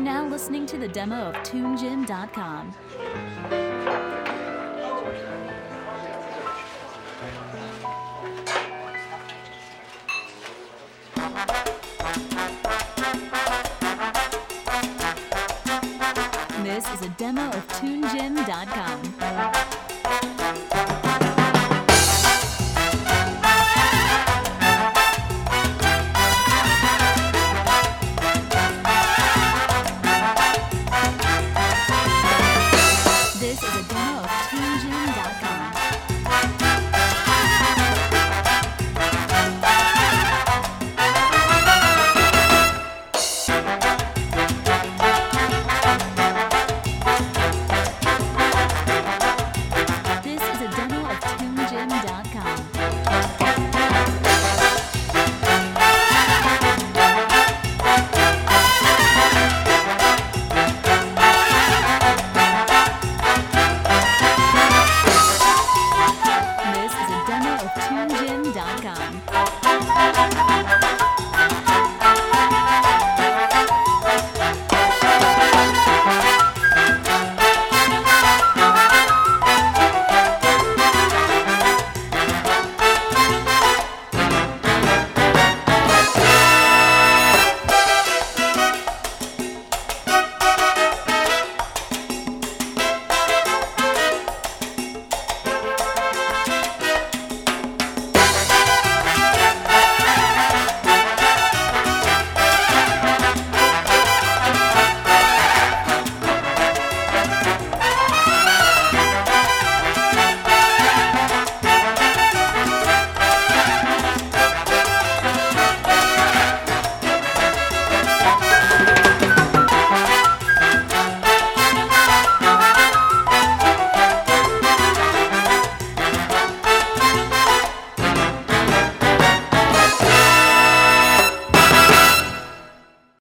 now listening to the demo of TuneGym.com. This is a demo of TuneGym.com. This is a demo of TuneGym.com. This is a demo of TuneGym.com. This is a demo of TuneGym.com.